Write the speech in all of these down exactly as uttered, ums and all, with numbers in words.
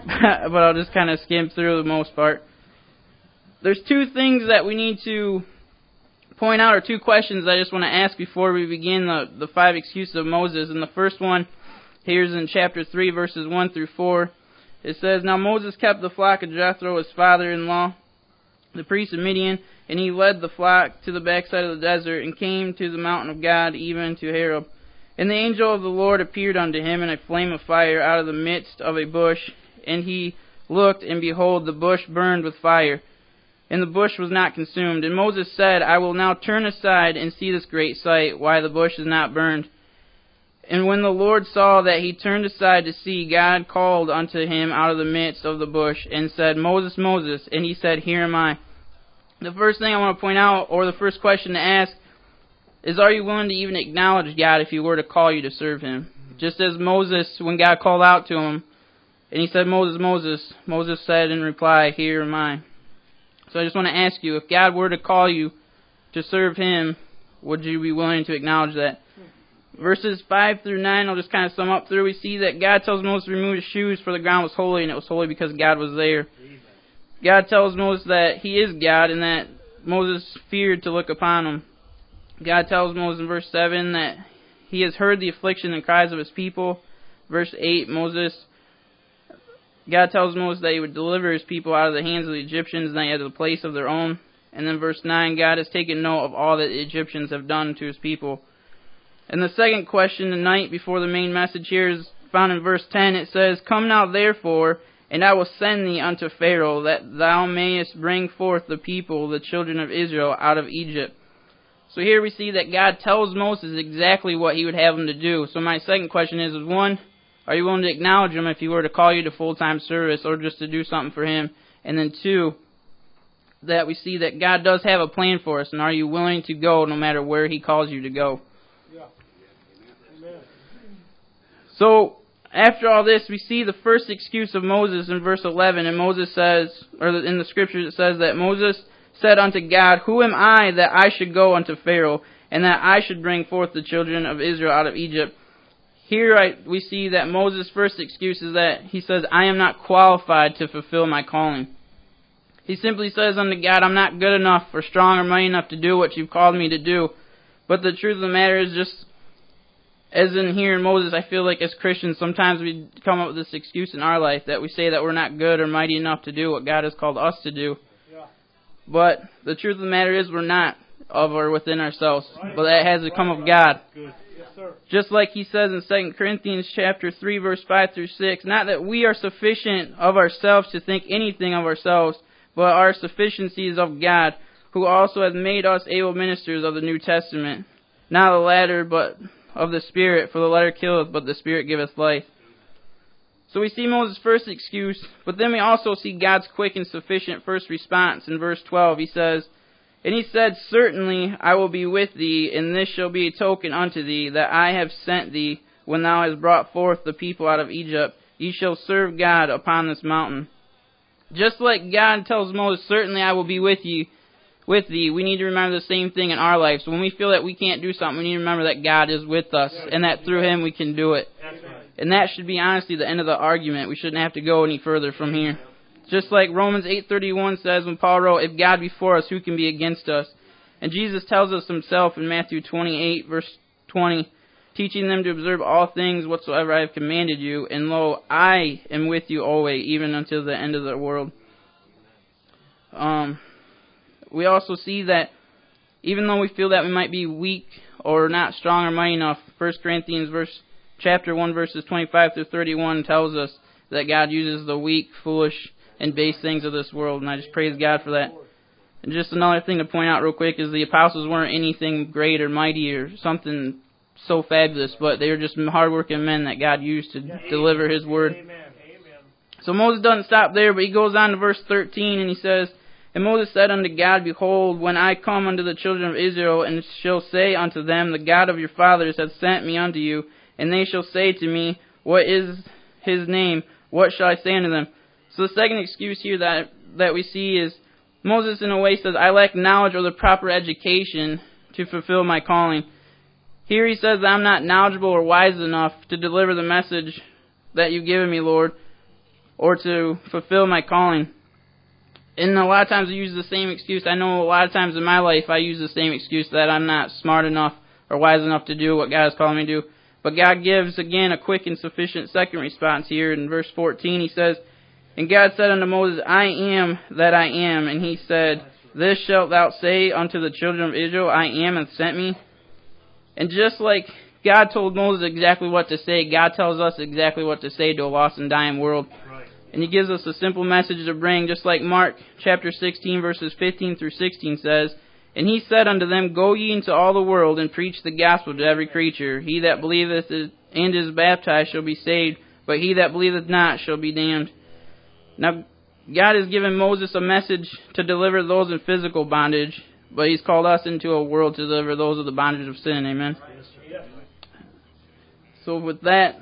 but I'll just kind of skim through the most part. There's two things that we need to point out, or two questions I just want to ask before we begin the, the five excuses of Moses. And the first one here is in chapter three, verses one through four. It says, Now Moses kept the flock of Jethro, his father-in-law, the priest of Midian, and he led the flock to the backside of the desert, and came to the mountain of God, even to Horeb. And the angel of the Lord appeared unto him in a flame of fire out of the midst of a bush. And he looked, and behold, the bush burned with fire, and the bush was not consumed. And Moses said, I will now turn aside and see this great sight, why the bush is not burned. And when the Lord saw that he turned aside to see, God called unto him out of the midst of the bush, and said, Moses, Moses. And he said, Here am I. The first thing I want to point out, or the first question to ask, is are you willing to even acknowledge God if he were to call you to serve him? Just as Moses, when God called out to him, and he said, Moses, Moses, Moses said in reply, Here am I. So I just want to ask you, if God were to call you to serve him, would you be willing to acknowledge that? Verses five through nine, I'll just kind of sum up through. We see that God tells Moses to remove his shoes, for the ground was holy, and it was holy because God was there. God tells Moses that he is God, and that Moses feared to look upon him. God tells Moses in verse seven that he has heard the affliction and cries of his people. Verse eight, Moses, God tells Moses that he would deliver his people out of the hands of the Egyptians, and that he had a place of their own. And then verse nine, God has taken note of all that the Egyptians have done to his people. And the second question tonight, before the main message here, is found in verse ten. It says, Come now therefore, and I will send thee unto Pharaoh, that thou mayest bring forth the people, the children of Israel, out of Egypt. So here we see that God tells Moses exactly what he would have him to do. So my second question is, is one, are you willing to acknowledge him if he were to call you to full-time service, or just to do something for him? And then two, that we see that God does have a plan for us, and are you willing to go no matter where he calls you to go? Yeah. Amen. So, after all this, we see the first excuse of Moses in verse eleven, and Moses says, or in the scriptures it says that Moses said unto God, Who am I that I should go unto Pharaoh, and that I should bring forth the children of Israel out of Egypt? Here I, we see that Moses' first excuse is that he says, I am not qualified to fulfill my calling. He simply says unto God, I'm not good enough or strong or mighty enough to do what you've called me to do. But the truth of the matter is, just as in here in Moses, I feel like as Christians, sometimes we come up with this excuse in our life that we say that we're not good or mighty enough to do what God has called us to do. Yeah. But the truth of the matter is, we're not of or within ourselves, right. But that has to come of God. Good. Yes, sir. Just like he says in Second Corinthians chapter three, verse five through six, not that we are sufficient of ourselves to think anything of ourselves, but our sufficiency is of God, who also hath made us able ministers of the New Testament. Not the latter, but of the Spirit, for the letter killeth, but the Spirit giveth life. So we see Moses' first excuse, but then we also see God's quick and sufficient first response. In verse twelve, he says, And he said, Certainly I will be with thee, and this shall be a token unto thee, that I have sent thee, when thou hast brought forth the people out of Egypt. Ye shall serve God upon this mountain. Just like God tells Moses, Certainly I will be with you, with thee, we need to remember the same thing in our lives. When we feel that we can't do something, we need to remember that God is with us, and that through him we can do it. And that should be honestly the end of the argument. We shouldn't have to go any further from here. Just like Romans eight thirty-one says when Paul wrote, If God be for us, who can be against us? And Jesus tells us himself in Matthew twenty-eight, verse twenty, teaching them to observe all things whatsoever I have commanded you, and lo, I am with you always, even until the end of the world. Um... We also see that even though we feel that we might be weak or not strong or mighty enough, First Corinthians verse, chapter one, verses twenty-five through thirty-one tells us that God uses the weak, foolish, and base things of this world, and I just praise God for that. And just another thing to point out real quick is the apostles weren't anything great or mighty or something so fabulous, but they were just hardworking men that God used to yeah, deliver his word. Amen. So Moses doesn't stop there, but he goes on to verse thirteen, and he says, And Moses said unto God, Behold, when I come unto the children of Israel, and shall say unto them, The God of your fathers hath sent me unto you, and they shall say to me, What is his name? What shall I say unto them? So the second excuse here that that we see is, Moses in a way says, I lack knowledge or the proper education to fulfill my calling. Here he says that I'm not knowledgeable or wise enough to deliver the message that you've given me, Lord. or to fulfill my calling. And a lot of times I use the same excuse. I know a lot of times in my life I use the same excuse that I'm not smart enough or wise enough to do what God is calling me to do. But God gives, again, a quick and sufficient second response here. In verse fourteen, he says, "And God said unto Moses, I am that I am. And he said, This shalt thou say unto the children of Israel, I am hath sent me." And just like God told Moses exactly what to say, God tells us exactly what to say to a lost and dying world. Right. And he gives us a simple message to bring, just like Mark chapter sixteen, verses fifteen through sixteen says, "And he said unto them, Go ye into all the world, and preach the gospel to every creature. He that believeth and is baptized shall be saved, but he that believeth not shall be damned." Now, God has given Moses a message to deliver those in physical bondage, but he's called us into a world to deliver those of the bondage of sin. Amen? So with that,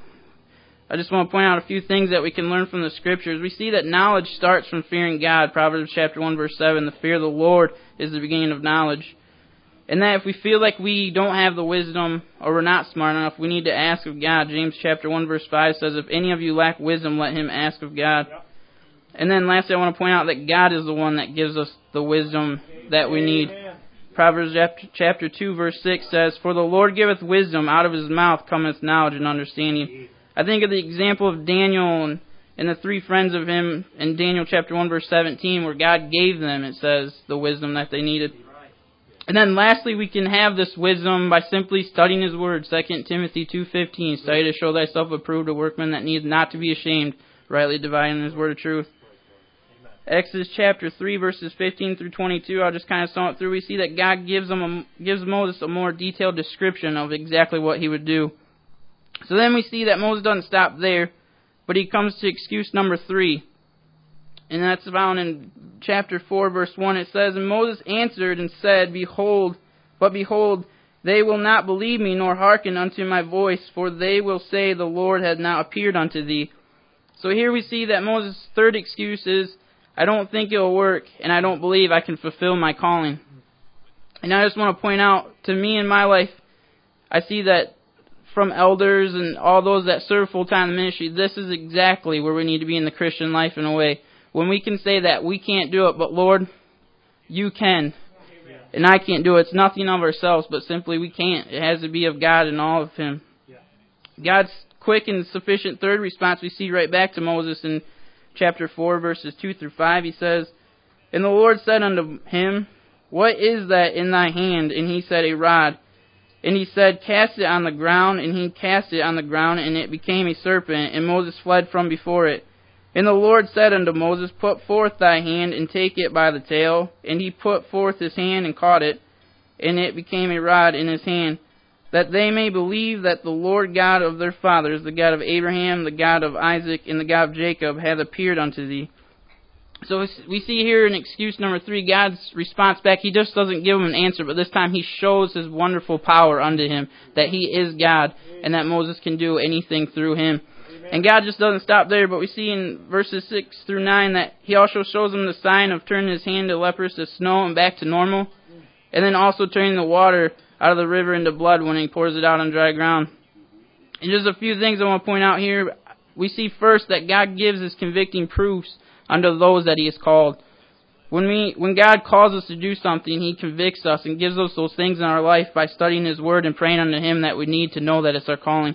I just want to point out a few things that we can learn from the Scriptures. We see that knowledge starts from fearing God. Proverbs chapter one, verse seven, "The fear of the Lord is the beginning of knowledge." And that if we feel like we don't have the wisdom or we're not smart enough, we need to ask of God. James chapter one, verse five says, "If any of you lack wisdom, let him ask of God." Yep. And then lastly, I want to point out that God is the one that gives us the wisdom that we need. Amen. Proverbs chapter two, verse six says, "For the Lord giveth wisdom, out of his mouth cometh knowledge and understanding." I think of the example of Daniel and, and the three friends of him in Daniel chapter one, verse seventeen, where God gave them, it says, the wisdom that they needed. And then lastly, we can have this wisdom by simply studying his word. Second Timothy two fifteen, "Study to show thyself approved, a workman that needs not to be ashamed, rightly dividing his word of truth." Exodus chapter three, verses fifteen through twenty-two, I'll just kind of sum it through. We see that God gives them a, gives Moses a more detailed description of exactly what he would do. So then we see that Moses doesn't stop there, but he comes to excuse number three. And that's found in chapter four, verse one. It says, "And Moses answered and said, Behold, but behold, they will not believe me, nor hearken unto my voice, for they will say, The Lord hath not appeared unto thee." So here we see that Moses' third excuse is, I don't think it will work, and I don't believe I can fulfill my calling. And I just want to point out, to me in my life, I see that from elders and all those that serve full-time in ministry, this is exactly where we need to be in the Christian life in a way. When we can say that we can't do it, but Lord, you can. And I can't do it. It's nothing of ourselves, but simply we can't. It has to be of God and all of him. God's quick and sufficient third response we see right back to Moses in chapter four, verses two through five. He says, "And the Lord said unto him, What is that in thy hand? And he said, A rod. And he said, Cast it on the ground. And he cast it on the ground, and it became a serpent, and Moses fled from before it. And the Lord said unto Moses, Put forth thy hand, and take it by the tail. And he put forth his hand, and caught it, and it became a rod in his hand, that they may believe that the Lord God of their fathers, the God of Abraham, the God of Isaac, and the God of Jacob, hath appeared unto thee." So we see here in excuse number three, God's response back. He just doesn't give him an answer, but this time he shows his wonderful power unto him, that he is God, and that Moses can do anything through him. And God just doesn't stop there, but we see in verses six through nine that he also shows him the sign of turning his hand to leprous to snow and back to normal, and then also turning the water out of the river into blood when he pours it out on dry ground. And just a few things I want to point out here. We see first that God gives his convicting proofs unto those that he has called. When we, when God calls us to do something, he convicts us and gives us those things in our life by studying his word and praying unto him that we need to know that it's our calling.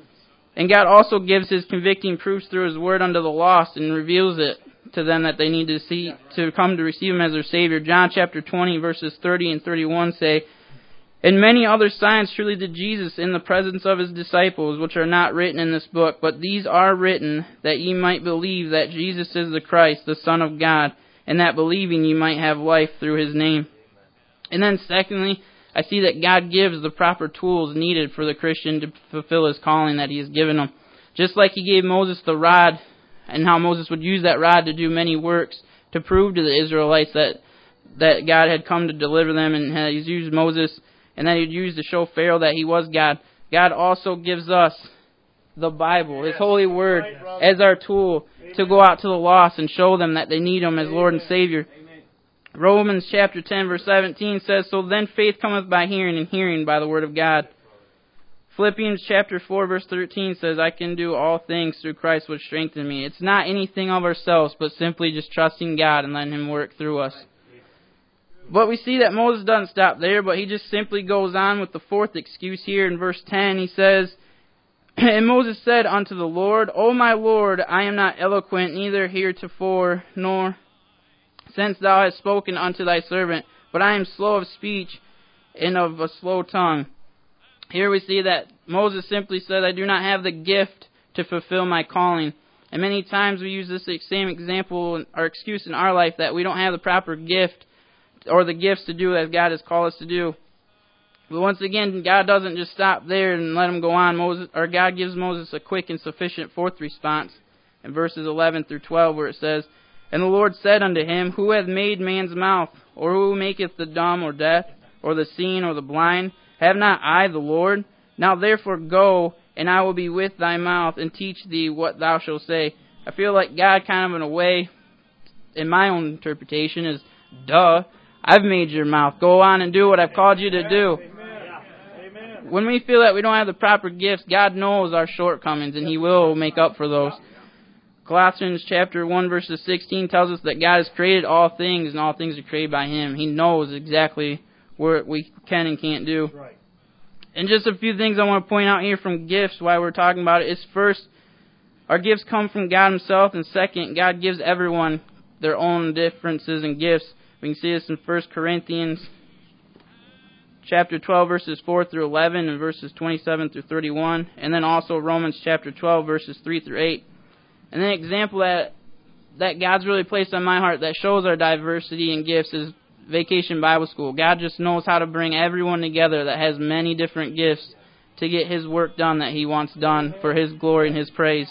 And God also gives his convicting proofs through his word unto the lost and reveals it to them that they need to see, to come to receive him as their Savior. John chapter twenty, verses thirty and thirty-one say, "And many other signs truly did Jesus in the presence of his disciples, which are not written in this book, but these are written, that ye might believe that Jesus is the Christ, the Son of God, and that believing ye might have life through his name." And then secondly, I see that God gives the proper tools needed for the Christian to fulfill his calling that he has given him. Just like he gave Moses the rod, and how Moses would use that rod to do many works to prove to the Israelites that, that God had come to deliver them, and he's used Moses, and that he'd use to show Pharaoh that he was God. God also gives us the Bible, his holy word, as our tool to go out to the lost and show them that they need him as Lord and Savior. Romans chapter ten, verse seventeen says, "So then faith cometh by hearing, and hearing by the word of God." Philippians chapter four verse thirteen says, I can do all things through Christ which strengthens me. It's not anything of ourselves, but simply just trusting God and letting Him work through us. But we see that Moses doesn't stop there, but he just simply goes on with the fourth excuse here in verse ten. He says, And Moses said unto the Lord, O my Lord, I am not eloquent, neither heretofore, nor since thou hast spoken unto thy servant, but I am slow of speech and of a slow tongue. Here we see that Moses simply said, I do not have the gift to fulfill my calling. And many times we use this same example or excuse in our life that we don't have the proper gift or the gifts to do as God has called us to do. But once again, God doesn't just stop there and let him go on. Moses, or God gives Moses a quick and sufficient fourth response in verses eleven through twelve, where it says, And the Lord said unto him, Who hath made man's mouth? Or who maketh the dumb or deaf, or the seeing or the blind? Have not I the Lord? Now therefore go, and I will be with thy mouth, and teach thee what thou shalt say. I feel like God kind of in a way, in my own interpretation, is, duh, I've made your mouth. Go on and do what I've called you to do. Amen. When we feel that we don't have the proper gifts, God knows our shortcomings, and He will make up for those. Colossians chapter one verses sixteen tells us that God has created all things, and all things are created by Him. He knows exactly what we can and can't do. And just a few things I want to point out here from gifts while we're talking about it is, first, our gifts come from God Himself, and second, God gives everyone their own differences and gifts. We can see this in First Corinthians chapter twelve verses four through eleven and verses twenty-seven through thirty-one, and then also Romans chapter twelve verses three through eight. And an example that that God's really placed on my heart that shows our diversity in gifts is Vacation Bible School. God just knows how to bring everyone together that has many different gifts to get His work done that He wants done for His glory and His praise.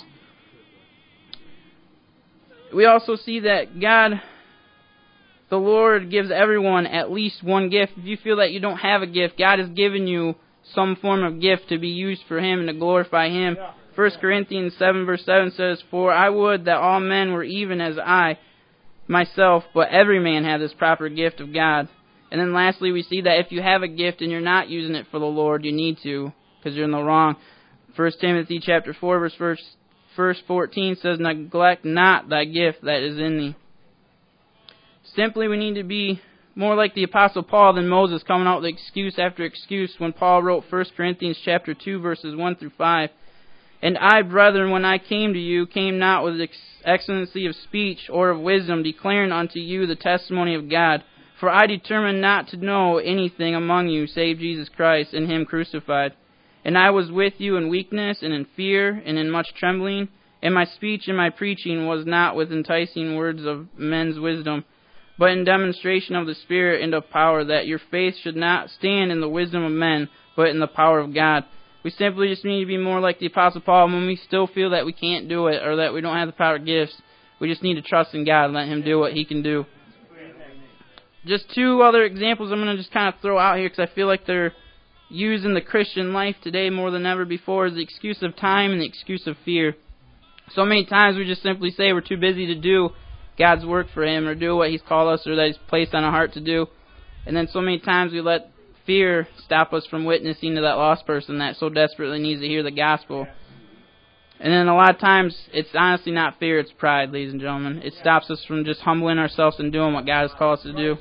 We also see that God, the Lord, gives everyone at least one gift. If you feel that you don't have a gift, God has given you some form of gift to be used for Him and to glorify Him. First Corinthians seven verse seven says, For I would that all men were even as I myself, but every man have this proper gift of God. And then lastly, we see that if you have a gift and you're not using it for the Lord, you need to, because you're in the wrong. First Timothy chapter four verse verse, verse fourteen says, Neglect not thy gift that is in thee. Simply, we need to be more like the Apostle Paul than Moses, coming out with excuse after excuse when Paul wrote First Corinthians chapter two verses one through five. And I, brethren, when I came to you, came not with ex- excellency of speech or of wisdom, declaring unto you the testimony of God. For I determined not to know anything among you save Jesus Christ and Him crucified. And I was with you in weakness and in fear and in much trembling. And my speech and my preaching was not with enticing words of men's wisdom, but in demonstration of the Spirit and of power, that your faith should not stand in the wisdom of men, but in the power of God. We simply just need to be more like the Apostle Paul. When we still feel that we can't do it or that we don't have the power gifts, we just need to trust in God and let Him do what He can do. Just two other examples I'm going to just kind of throw out here because I feel like they're used in the Christian life today more than ever before, is the excuse of time and the excuse of fear. So many times we just simply say we're too busy to do God's work for Him or do what He's called us or that He's placed on our heart to do. And then so many times we let fear stop us from witnessing to that lost person that so desperately needs to hear the gospel. And then a lot of times, it's honestly not fear, it's pride, ladies and gentlemen. It stops us from just humbling ourselves and doing what God has called us to do.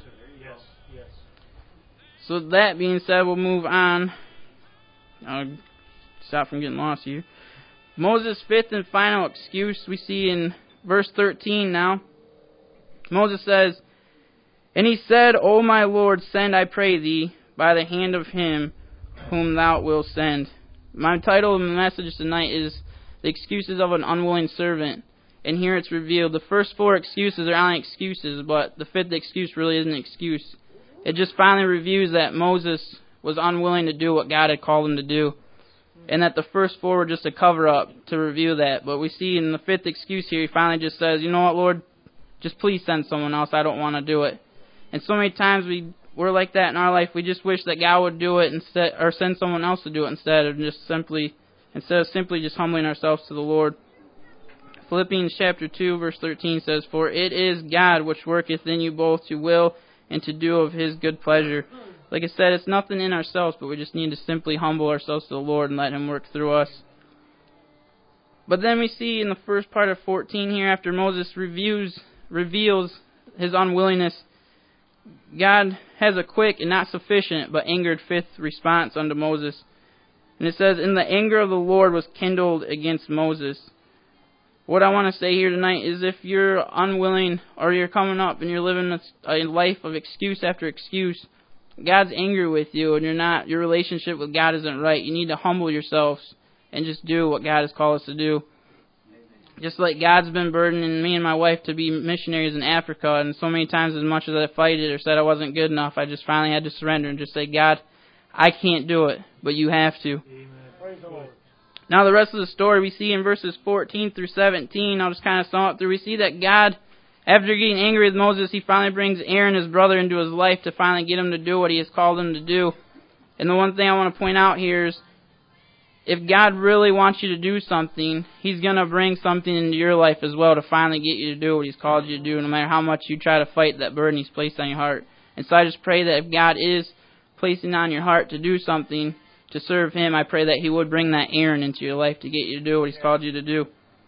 So that being said, we'll move on. I'll stop from getting lost here. Moses' fifth and final excuse we see in verse thirteen now. Moses says, And he said, O my Lord, send, I pray thee, by the hand of him whom thou wilt send. My title of the message tonight is The Excuses of an Unwilling Servant. And here it's revealed. The first four excuses are only excuses, but the fifth excuse really isn't an excuse. It just finally reviews that Moses was unwilling to do what God had called him to do. And that the first four were just a cover-up to review that. But we see in the fifth excuse here, he finally just says, you know what, Lord, just please send someone else. I don't want to do it. And so many times we We're like that in our life. We just wish that God would do it instead, or send someone else to do it instead of just simply, instead of simply just humbling ourselves to the Lord. Philippians chapter two verse thirteen says, For it is God which worketh in you both to will and to do of His good pleasure. Like I said, it's nothing in ourselves, but we just need to simply humble ourselves to the Lord and let Him work through us. But then we see in the first part of fourteen here, after Moses reviews, reveals his unwillingness, God has a quick and not sufficient, but angered fifth response unto Moses. And it says, "And the anger of the Lord was kindled against Moses." What I want to say here tonight is if you're unwilling or you're coming up and you're living a life of excuse after excuse, God's angry with you and you're not, your relationship with God isn't right. You need to humble yourselves and just do what God has called us to do. Just like God's been burdening me and my wife to be missionaries in Africa, and so many times as much as I fight it or said I wasn't good enough, I just finally had to surrender and just say, God, I can't do it, but you have to. Amen. Praise the Lord. Now the rest of the story we see in verses fourteen through seventeen. I'll just kind of sum it through. We see that God, after getting angry with Moses, He finally brings Aaron, his brother, into his life to finally get him to do what He has called him to do. And the one thing I want to point out here is, if God really wants you to do something, He's going to bring something into your life as well to finally get you to do what He's called you to do, no matter how much you try to fight that burden He's placed on your heart. And so I just pray that if God is placing on your heart to do something, to serve Him, I pray that He would bring that Aaron into your life to get you to do what He's called you to do.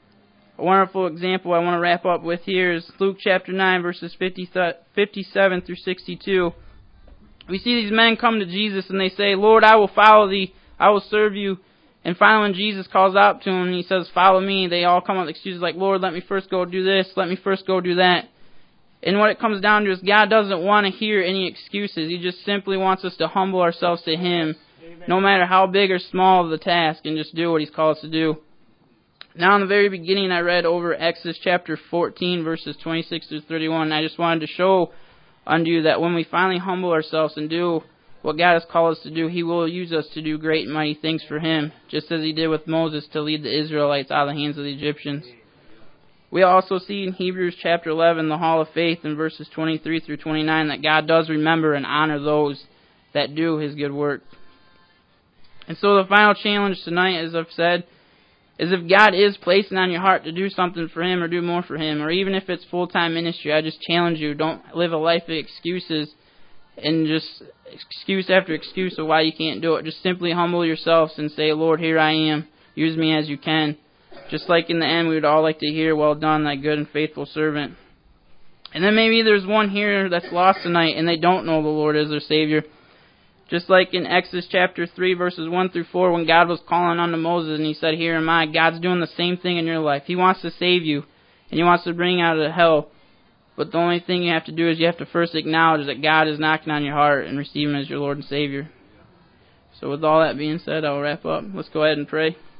A wonderful example I want to wrap up with here is Luke chapter nine, verses fifty-seven through sixty-two. We see these men come to Jesus and they say, Lord, I will follow Thee, I will serve You. And finally when Jesus calls out to them and He says, follow Me, they all come up with excuses like, Lord, let me first go do this, let me first go do that. And what it comes down to is God doesn't want to hear any excuses. He just simply wants us to humble ourselves to Him, no matter how big or small the task, and just do what He's called us to do. Now in the very beginning I read over Exodus chapter fourteen, verses twenty-six through thirty-one, and I just wanted to show unto you that when we finally humble ourselves and do what God has called us to do, He will use us to do great and mighty things for Him, just as He did with Moses to lead the Israelites out of the hands of the Egyptians. We also see in Hebrews chapter eleven, the Hall of Faith, in verses twenty-three through twenty-nine, that God does remember and honor those that do His good work. And so the final challenge tonight, as I've said, is if God is placing on your heart to do something for Him or do more for Him, or even if it's full-time ministry, I just challenge you, don't live a life of excuses and just excuse after excuse of why you can't do it. Just simply humble yourselves and say, Lord, here I am. Use me as You can. Just like in the end, we would all like to hear, well done, thy good and faithful servant. And then maybe there's one here that's lost tonight and they don't know the Lord as their Savior. Just like in Exodus chapter three, verses one through four, when God was calling unto Moses and He said, here am I. God's doing the same thing in your life. He wants to save you and He wants to bring you out of hell. But the only thing you have to do is you have to first acknowledge that God is knocking on your heart and receive Him as your Lord and Savior. So with all that being said, I'll wrap up. Let's go ahead and pray.